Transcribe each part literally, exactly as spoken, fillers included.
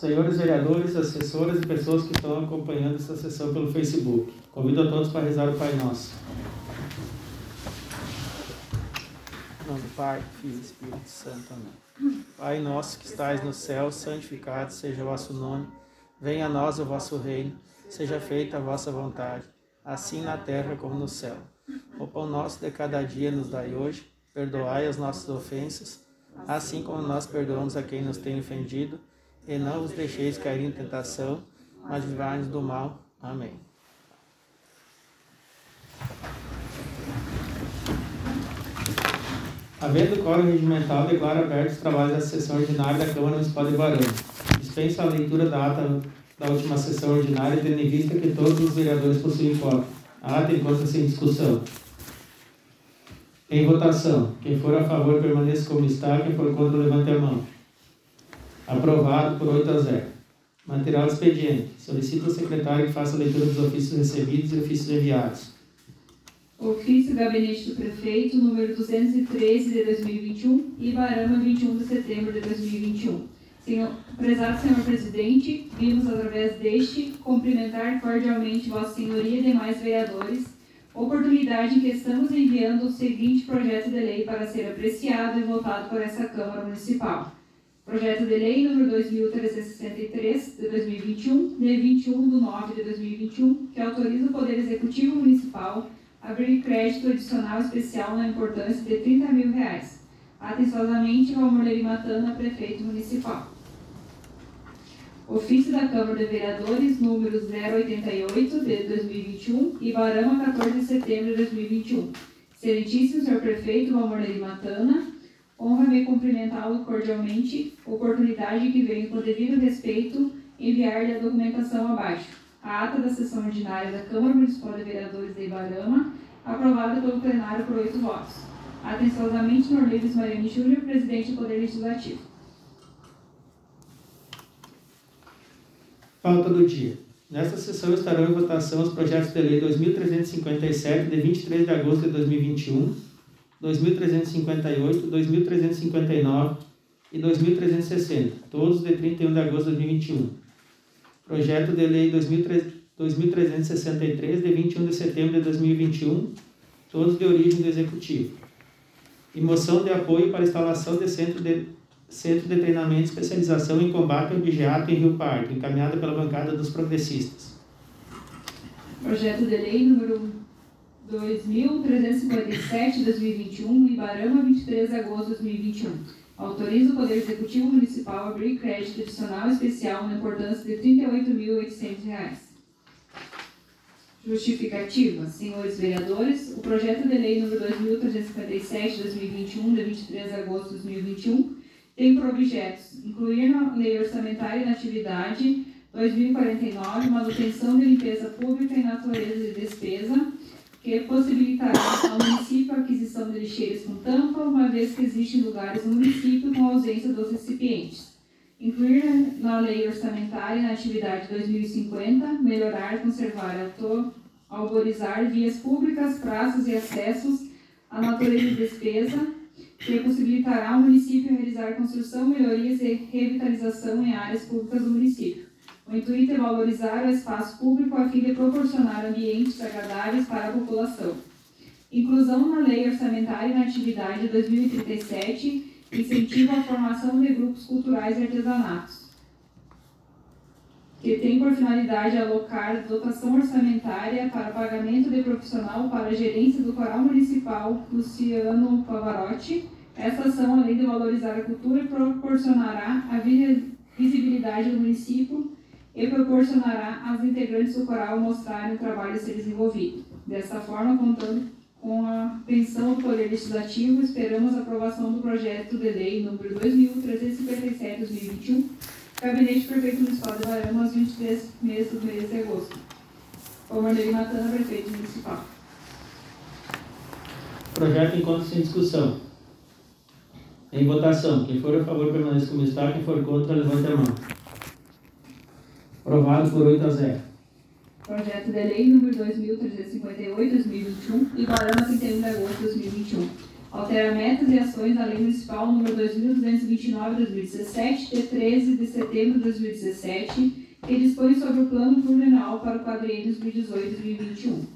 senhores vereadores, assessoras e pessoas que estão acompanhando essa sessão pelo Facebook. Convido a todos para rezar o Pai Nosso. Em nome do Pai, Filho e Espírito Santo. Amém. Pai nosso que estais no céu, santificado seja o vosso nome. Venha a nós o vosso reino. Seja feita a vossa vontade, assim na terra como no céu. O pão nosso de cada dia nos dai hoje. Perdoai as nossas ofensas, assim como nós perdoamos a quem nos tem ofendido. E não vos deixeis cair em tentação, mas livrai-nos do mal. Amém. Havendo quórum regimental, declaro abertos os trabalhos da sessão ordinária da Câmara Municipal de Ibarama. Dispenso a leitura da ata da última sessão ordinária, tendo em vista que todos os vereadores possuem cópia. A ata encontra-se em discussão. Em votação. Quem for a favor permaneça como está, quem for contra levante a mão. Aprovado por oito a zero. Material expediente. Solicito ao secretário que faça a leitura dos ofícios recebidos e ofícios enviados. Ofício Gabinete do Prefeito, número duzentos e treze de dois mil e vinte e um, Ibarama, vinte e um de setembro de dois mil e vinte e um. Senhor, prezado Senhor Presidente, vimos através deste cumprimentar cordialmente Vossa Senhoria e demais vereadores, oportunidade em que estamos enviando o seguinte projeto de lei para ser apreciado e votado por essa Câmara Municipal. Projeto de Lei número dois mil trezentos e sessenta e três, de dois mil e vinte e um, de vinte e um de nove de dois mil e vinte e um, que autoriza o Poder Executivo Municipal a abrir crédito adicional especial na importância de trinta mil reais. Atenciosamente, Valmorleri Matana, Prefeito Municipal. Ofício da Câmara de Vereadores, número zero oitenta e oito, de dois mil e vinte e um, Ibarama, quatorze de setembro de dois mil e vinte e um. Excelentíssimo Senhor Prefeito Valmorleri Matana, honra-me cumprimentá-lo cordialmente, oportunidade que venho com devido respeito enviar-lhe a documentação abaixo. A ata da sessão ordinária da Câmara Municipal de Vereadores de Ibarama, aprovada pelo plenário por oito votos. Atenciosamente, Norleiros Mariani Júnior, Presidente do Poder Legislativo. Pauta do dia. Nesta sessão estarão em votação os projetos de lei dois mil trezentos e cinquenta e sete, de vinte e três de agosto de dois mil e vinte e um, dois mil trezentos e cinquenta e oito, dois mil trezentos e cinquenta e nove e dois mil trezentos e sessenta, todos de trinta e um de agosto de dois mil e vinte e um. Projeto de lei dois mil trezentos e sessenta e três, de vinte e um de setembro de dois mil e vinte e um, todos de origem do Executivo. E moção de apoio para a instalação de centro de, centro de treinamento e especialização em combate ao digeato em Rio Pardo, encaminhada pela bancada dos progressistas. Projeto de lei número dois mil trezentos e cinquenta e sete, de dois mil e vinte e um, Ibarama, vinte e três de agosto de dois mil e vinte e um. Autoriza o Poder Executivo Municipal a abrir crédito adicional especial na importância de trinta e oito mil e oitocentos reais. Justificativa. Senhores vereadores, o projeto de lei número dois mil trezentos e cinquenta e sete, de dois mil e vinte e um, de vinte e três de agosto de dois mil e vinte e um, tem por objetos incluir na lei orçamentária e na atividade dois mil e quarenta e nove manutenção de limpeza pública e natureza de despesa, que possibilitará ao município a aquisição de lixeiras com tampa, uma vez que existem lugares no município com ausência dos recipientes. Incluir na lei orçamentária na atividade dois mil e cinquenta, melhorar, conservar, arborizar vias públicas, praças e acessos à natureza de despesa, que possibilitará ao município realizar construção, melhorias e revitalização em áreas públicas do município. O intuito é valorizar o espaço público a fim de proporcionar ambientes agradáveis para a população. Inclusão na lei orçamentária na atividade dois mil e trinta e sete, incentivo à formação de grupos culturais e artesanatos, que tem por finalidade alocar dotação orçamentária para pagamento de profissional para a gerência do Coral Municipal Luciano Pavarotti. Esta ação, além de valorizar a cultura, proporcionará a visibilidade do município e proporcionará aos integrantes do coral mostrarem o trabalho a ser desenvolvido. Dessa forma, contando com a atenção do Poder Legislativo, esperamos a aprovação do projeto de lei número dois mil trezentos e cinquenta e sete, de dois mil e vinte e um, Gabinete Prefeito Municipal de Ibarama, aos vinte e três meses do mês de agosto. Valmorleri Matana, Prefeito Municipal. Projeto encontra-se em discussão. Em votação. Quem for a favor permaneça como está, quem for contra levante a mão. Aprovado por oito a zero. Projeto de lei número dois mil trezentos e cinquenta e oito, de dois mil e vinte e um, Ibarama, trinta e um de agosto de dois mil e vinte e um. Altera metas e ações da Lei Municipal número dois mil duzentos e vinte e nove de dois mil e dezessete, de treze de setembro de dois mil e dezessete, que dispõe sobre o Plano Plurianual para o quadriênio dois mil e dezoito a dois mil e vinte e um.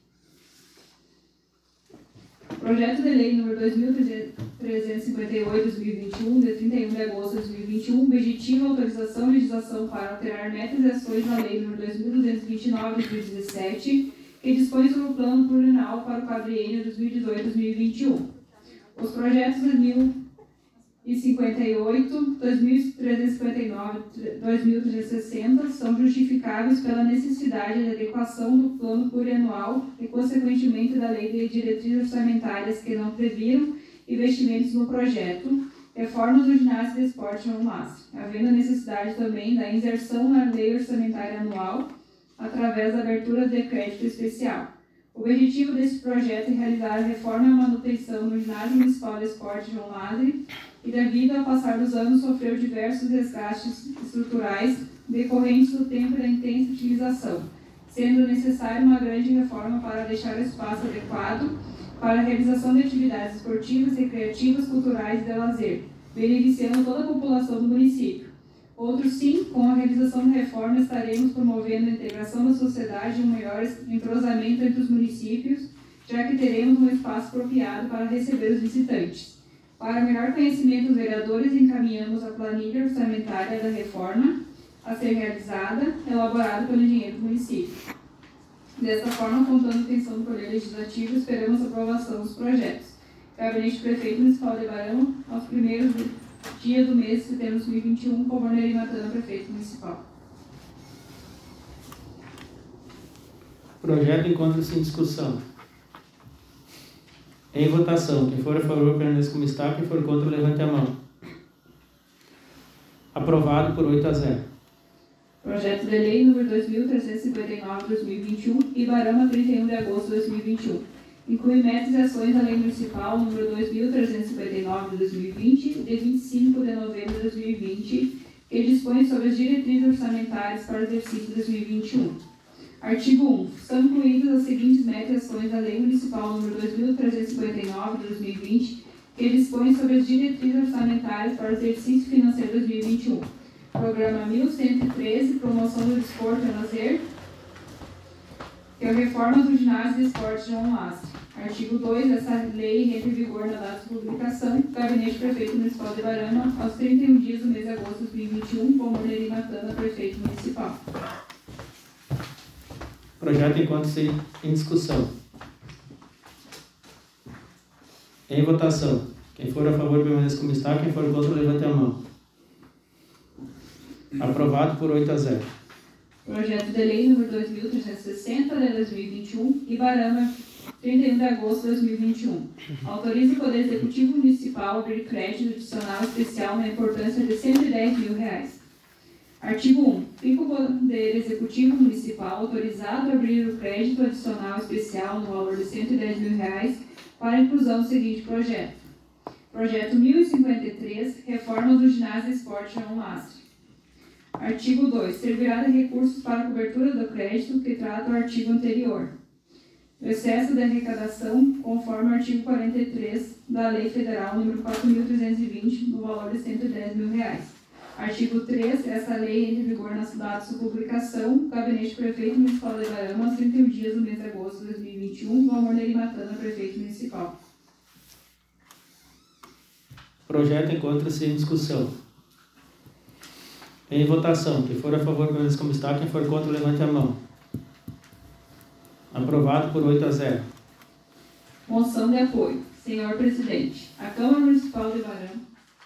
Projeto de Lei número dois mil trezentos e cinquenta e oito de dois mil e vinte e um, de trinta e um de agosto de dois mil e vinte e um, objetiva autorização e legislação para alterar metas e ações da Lei número dois mil duzentos e vinte e nove de dois mil e dezessete, que dispõe sobre o Plano Plurianual para o quadriênio dois mil e dezoito a dois mil e vinte e um. Os projetos dois mil e cinquenta e oito, dois mil trezentos e cinquenta e nove e dois mil trezentos e sessenta são justificáveis pela necessidade de adequação do plano plurianual e, consequentemente, da Lei de Diretrizes Orçamentárias que não previram investimentos no projeto, reforma do ginásio de esporte no MASP, havendo a necessidade também da inserção na Lei Orçamentária Anual através da abertura de crédito especial. O objetivo desse projeto é realizar a reforma e a manutenção no Ginásio Municipal de Esporte João Madre e, devido ao passar dos anos, sofreu diversos desgastes estruturais decorrentes do tempo e da intensa utilização, sendo necessária uma grande reforma para deixar o espaço adequado para a realização de atividades esportivas, recreativas, culturais e de lazer, beneficiando toda a população do município. Outro sim, com a realização da reforma, estaremos promovendo a integração da sociedade e um maior entrosamento entre os municípios, já que teremos um espaço apropriado para receber os visitantes. Para melhor conhecimento dos vereadores, encaminhamos a planilha orçamentária da reforma a ser realizada, elaborada pelo engenheiro do município. Desta forma, contando a intenção do Poder Legislativo, esperamos a aprovação dos projetos. Gabinete do Prefeito Municipal de Barão, aos primeiros dia do mês de setembro de dois mil e vinte e um, com Borneri Matana, Prefeito Municipal. Projeto encontra-se em discussão. Em votação. Quem for a favor, permaneça como está. Quem for contra, levante a mão. Aprovado por oito a zero. Projeto de Lei número dois mil trezentos e cinquenta e nove de dois mil e vinte e um, Ibarama, trinta e um de agosto de dois mil e vinte e um. Inclui metas e ações da Lei Municipal número dois mil trezentos e cinquenta e nove de dois mil e vinte, de vinte e cinco de novembro de dois mil e vinte, que dispõe sobre as diretrizes orçamentárias para o exercício de dois mil e vinte e um. Artigo um. São incluídas as seguintes metas e ações da Lei Municipal número dois mil trezentos e cinquenta e nove de dois mil e vinte, que dispõe sobre as diretrizes orçamentárias para o exercício financeiro de dois mil e vinte e um. Programa mil cento e treze, Promoção do Desporto e Lazer, que é a reforma do ginásio de esporte João Lastre. Artigo dois. Essa lei entra em vigor na data de publicação. Gabinete Prefeito Municipal de Barama, aos trinta e um dias do mês de agosto de dois mil e vinte e um, com Borneri Matana, Prefeito Municipal. Projeto encontra-se em discussão. Em votação. Quem for a favor, permaneça como está. Quem for contra, levante a mão. Aprovado por oito a zero. Projeto de Lei número dois mil trezentos e sessenta de dois mil e vinte e um, Ibarama, trinta e um de agosto de dois mil e vinte e um. Autoriza o Poder Executivo Municipal a abrir crédito adicional especial na importância de cento e dez mil reais. Artigo um. Fica o Poder Executivo Municipal autorizado a abrir o crédito adicional especial no valor de cento e dez mil reais para a inclusão do seguinte projeto. Projeto mil e cinquenta e três, Reforma do Ginásio Esporte João Lastre. Artigo dois. Servirá de recursos para a cobertura do crédito que trata o artigo anterior. O excesso de arrecadação, conforme o artigo quarenta e três da Lei Federal número quatro mil trezentos e vinte, no valor de cento e dez mil reais. Artigo três. Essa lei entra em vigor nas datas de sua publicação. Gabinete Prefeito Municipal de Barama, aos trinta e um dias do mês de agosto de dois mil e vinte e um, com Borneri Matana, Prefeito Municipal. Projeto encontra-se em discussão. Em votação. Quem for a favor, permaneça como está. Quem for contra, levante a mão. Aprovado por oito a zero. Moção de apoio. Senhor Presidente, a Câmara Municipal de Barama...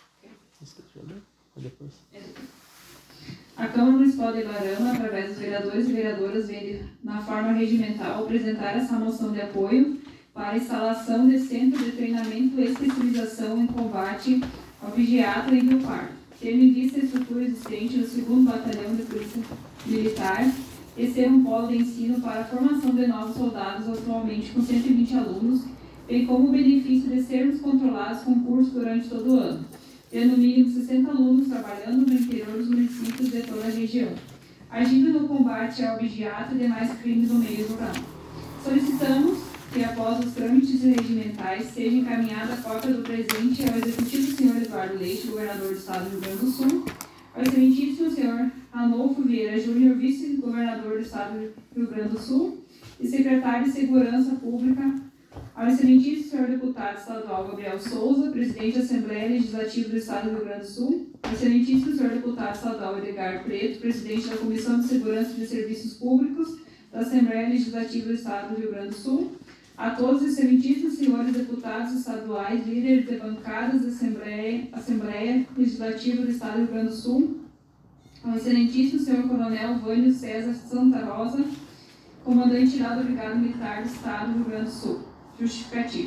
A Câmara Municipal de Barama, através dos vereadores e vereadoras, vem na forma regimental apresentar essa moção de apoio para a instalação de centro de treinamento e especialização em combate ao vigiato em Rio Pardo, tendo em vista a estrutura existente no segundo Batalhão de Polícia Militar e ser um polo de ensino para a formação de novos soldados, atualmente com cento e vinte alunos, bem como o benefício de sermos controlados com curso durante todo o ano, tendo no mínimo sessenta alunos trabalhando no interior dos municípios de toda a região, agindo no combate ao vigiato e demais crimes no meio rural. Solicitamos que, após os trâmites regimentais, seja encaminhada a cópia do presente ao executivo senhor Eduardo Leite, governador do Estado do Rio Grande do Sul, ao excelentíssimo senhor Ranolfo Vieira Júnior, vice-governador do Estado do Rio Grande do Sul e secretário de Segurança Pública, ao excelentíssimo senhor deputado estadual Gabriel Souza, presidente da Assembleia Legislativa do Estado do Rio Grande do Sul, ao excelentíssimo senhor deputado estadual Edgar Preto, presidente da Comissão de Segurança e de Serviços Públicos da Assembleia Legislativa do Estado do Rio Grande do Sul, a todos os excelentíssimos senhores deputados estaduais, líderes de bancadas da Assembleia, Assembleia Legislativa do Estado do Rio Grande do Sul, ao excelentíssimo senhor Coronel Vânio César Santa Rosa, comandante da Brigada Militar do Estado do Rio Grande do Sul. Justificativo.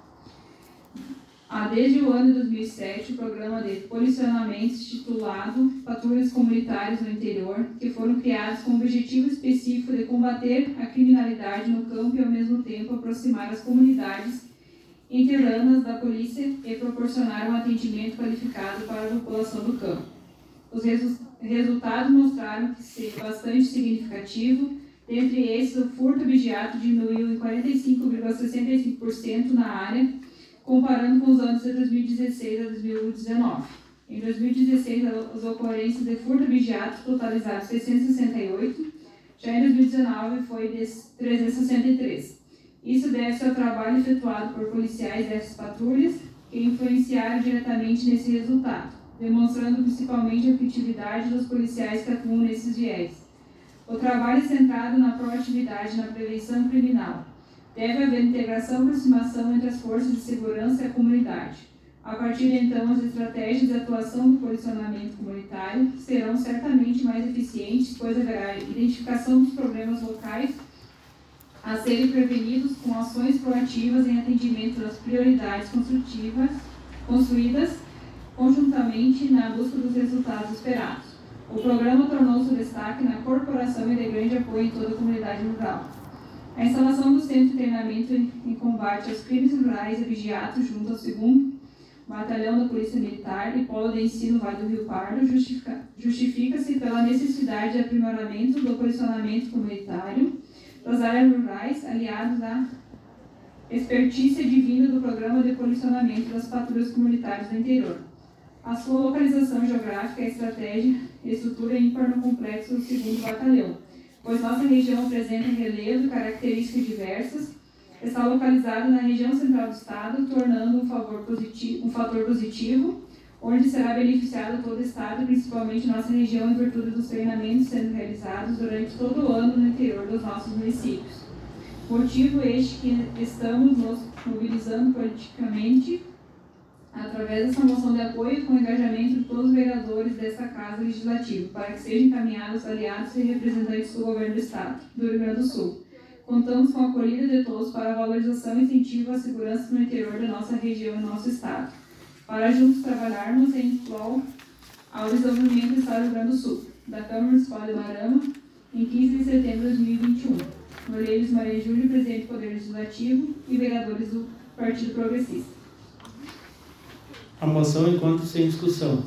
Há desde o ano de dois mil e sete o programa de policionamento titulado Patrulhas Comunitárias no Interior, que foram criados com o objetivo específico de combater a criminalidade no campo e, ao mesmo tempo, aproximar as comunidades internas da polícia e proporcionar um atendimento qualificado para a população do campo. Os resu resultados mostraram que ser bastante significativo. Dentre esses, o furto objeto diminuiu em quarenta e cinco vírgula sessenta e cinco por cento na área, comparando com os anos de dois mil e dezesseis a dois mil e dezenove. Em dois mil e dezesseis, as ocorrências de furto objeto totalizaram seiscentos e sessenta e oito, já em dois mil e dezenove foi de trezentos e sessenta e três. Isso deve-se ao trabalho efetuado por policiais dessas patrulhas, que influenciaram diretamente nesse resultado, demonstrando principalmente a efetividade dos policiais que atuam nesses viés. O trabalho é centrado na proatividade e na prevenção criminal. Deve haver integração e aproximação entre as forças de segurança e a comunidade. A partir de então, as estratégias de atuação do policionamento comunitário serão certamente mais eficientes, pois haverá identificação dos problemas locais a serem prevenidos com ações proativas em atendimento das prioridades construtivas, construídas conjuntamente na busca dos resultados esperados. O programa tornou-se destaque na corporação e de grande apoio em toda a comunidade rural. A instalação do Centro de Treinamento em Combate aos Crimes Rurais e Vigiato junto ao segundo Batalhão da Polícia Militar e Polo de Ensino Vale do Rio Pardo justifica-se pela necessidade de aprimoramento do policionamento comunitário das áreas rurais, aliados à expertise advinda do Programa de Policionamento das Patrulhas Comunitárias do Interior. A sua localização geográfica, estratégia e estrutura ímpar no complexo do segundo Batalhão, pois nossa região apresenta relevo e características diversas, está localizada na região central do Estado, tornando um, favor positivo, um fator positivo, onde será beneficiado todo o Estado, principalmente nossa região, em virtude dos treinamentos sendo realizados durante todo o ano no interior dos nossos municípios. Motivo este que estamos nos mobilizando politicamente através dessa moção de apoio com o engajamento de todos os vereadores desta Casa Legislativa, para que sejam encaminhados aliados e representantes do Governo do Estado do Rio Grande do Sul. Contamos com a acolhida de todos para a valorização e incentivo à segurança no interior da nossa região e nosso Estado, para juntos trabalharmos em prol ao desenvolvimento do Estado do Rio Grande do Sul, da Câmara Municipal de Umarama, em quinze de setembro de dois mil e vinte e um. Noreiros Maria Júlia, presidente do Poder Legislativo, e vereadores do Partido Progressista. A moção encontra sem discussão.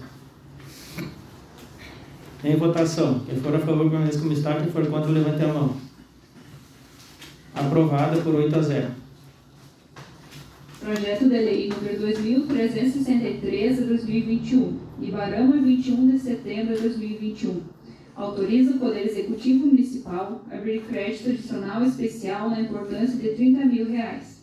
Em votação. Quem for a favor, permaneça como está. Quem for contra, levante a mão. Aprovada por oito a zero. Projeto de Lei número dois mil trezentos e sessenta e três de dois mil e vinte e um. Ibarama, vinte e um de setembro de dois mil e vinte e um. Autoriza o Poder Executivo Municipal a abrir crédito adicional especial na importância de trinta mil reais.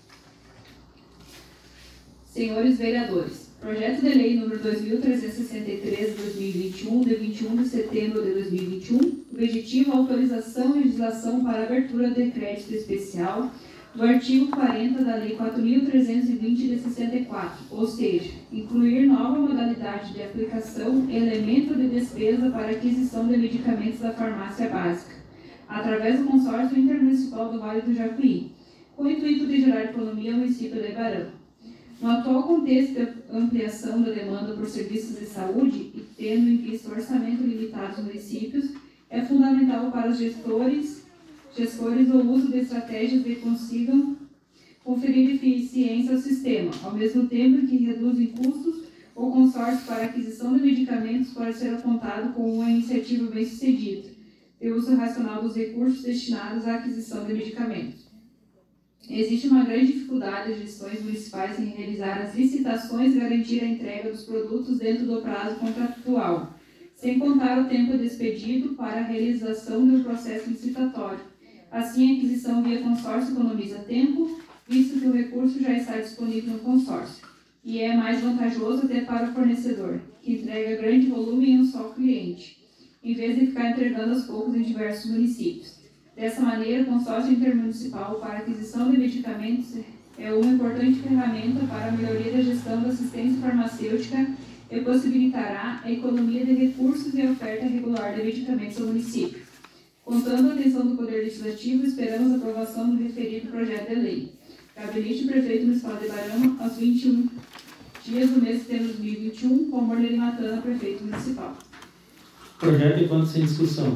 Senhores vereadores, projeto de lei número dois mil trezentos e sessenta e três de dois mil e vinte e um, de vinte e um de setembro de dois mil e vinte e um, objetivo autorização e legislação para abertura de crédito especial do artigo quarenta da Lei quatro mil trezentos e vinte de sessenta e quatro, ou seja, incluir nova modalidade de aplicação e elemento de despesa para aquisição de medicamentos da farmácia básica, através do consórcio intermunicipal do Vale do Jacuí, com o intuito de gerar economia ao município de Ibarama. No atual contexto de ampliação da demanda por serviços de saúde e tendo em vista o orçamento limitado dos municípios, é fundamental para os gestores, gestores o uso de estratégias que consigam conferir eficiência ao sistema, ao mesmo tempo que reduzem custos. O consórcio para aquisição de medicamentos pode ser apontado como uma iniciativa bem-sucedida, de uso racional dos recursos destinados à aquisição de medicamentos. Existe uma grande dificuldade das gestões municipais em realizar as licitações e garantir a entrega dos produtos dentro do prazo contratual, sem contar o tempo despedido para a realização do processo licitatório. Assim, a aquisição via consórcio economiza tempo, visto que o recurso já está disponível no consórcio, e é mais vantajoso até para o fornecedor, que entrega grande volume em um só cliente, em vez de ficar entregando aos poucos em diversos municípios. Dessa maneira, o consórcio intermunicipal para aquisição de medicamentos é uma importante ferramenta para a melhoria da gestão da assistência farmacêutica e possibilitará a economia de recursos e a oferta regular de medicamentos ao município. Contando a atenção do Poder Legislativo, esperamos a aprovação do referido projeto de lei. Gabinete Prefeito Municipal de Barama, aos vinte e um dias do mês de setembro de dois mil e vinte e um, com Mornelli Matana, Prefeito Municipal. Projeto enquanto sem discussão.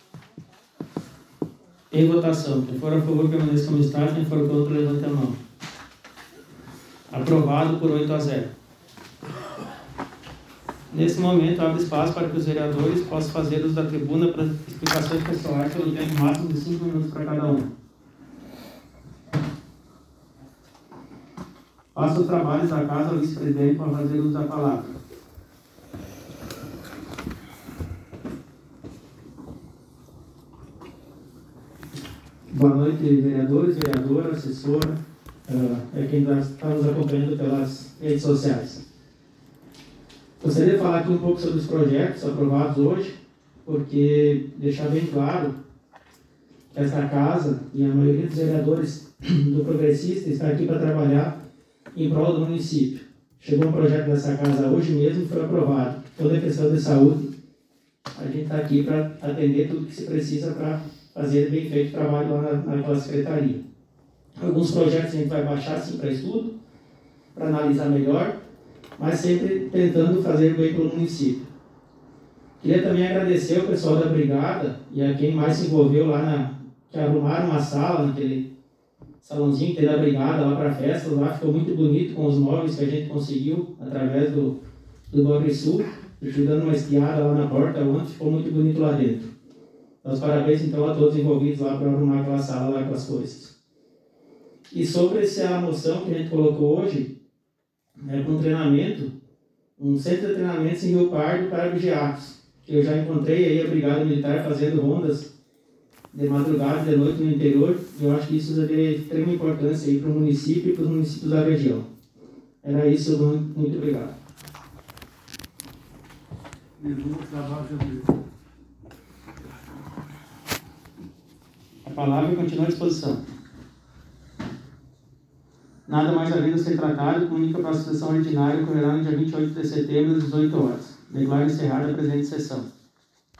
Em votação. Quem for a favor, permaneça como está. Quem for contra, levante a mão. Aprovado por oito a zero. Nesse momento, abre espaço para que os vereadores possam fazer uso da tribuna para explicações pessoais pelo tempo máximo de cinco minutos para cada um. Passo os trabalhos da casa ao vice-presidente para fazer uso da palavra. Boa noite, vereadores, vereadora, assessora, uh, é quem está nos acompanhando pelas redes sociais. Gostaria de falar aqui um pouco sobre os projetos aprovados hoje, porque deixar bem claro que esta casa e a maioria dos vereadores do Progressista está aqui para trabalhar em prol do município. Chegou um projeto dessa casa hoje mesmo e foi aprovado. Toda a questão de saúde, a gente está aqui para atender tudo que se precisa para fazer bem feito o trabalho lá na, naquela secretaria. Alguns projetos a gente vai baixar assim para estudo, para analisar melhor, mas sempre tentando fazer bem para o município. Queria também agradecer ao pessoal da Brigada e a quem mais se envolveu lá, na, que arrumaram uma sala, naquele salãozinho que tem da Brigada lá para festas, lá ficou muito bonito com os móveis que a gente conseguiu através do, do Banrisul, ajudando uma espiada lá na porta, onde ficou muito bonito lá dentro. Então, parabéns então a todos envolvidos lá para arrumar aquela sala lá com as coisas. E sobre essa moção que a gente colocou hoje, é para um treinamento, um centro de treinamentos em Rio Pardo para vigiados, que eu já encontrei aí a Brigada Militar fazendo rondas de madrugada e de noite no interior, e eu acho que isso é de extrema importância aí para o município e para os municípios da região. Era isso, muito, muito obrigado. A palavra continua à disposição. Nada mais havendo a ser tratado, comunica para a sessão ordinária, ocorrerá no dia vinte e oito de setembro, às dezoito horas. Declaro encerrada a presente sessão.